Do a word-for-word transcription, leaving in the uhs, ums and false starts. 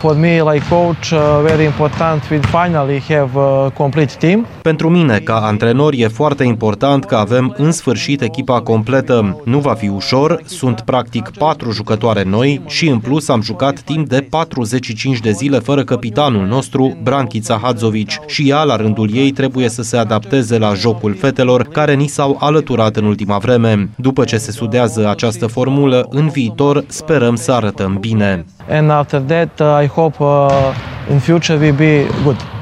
for me, like coach, uh, very important we finally have a complete team. Pentru mine, ca antrenor, e foarte important că avem în sfârșit echipa completă. Nu va fi ușor, sunt practic patru jucătoare noi și în plus am jucat timp de patruzeci și cinci de zile fără capitanul nostru, Brankica Hadzovic, și ea, la rândul ei, trebuie să se adapteze la jocul fetelor care ni s-au alăturat în ultima vreme. După ce se sudează această formulă, în viitor sperăm să arătăm bine. And after that, uh, I hope uh, in future we be good.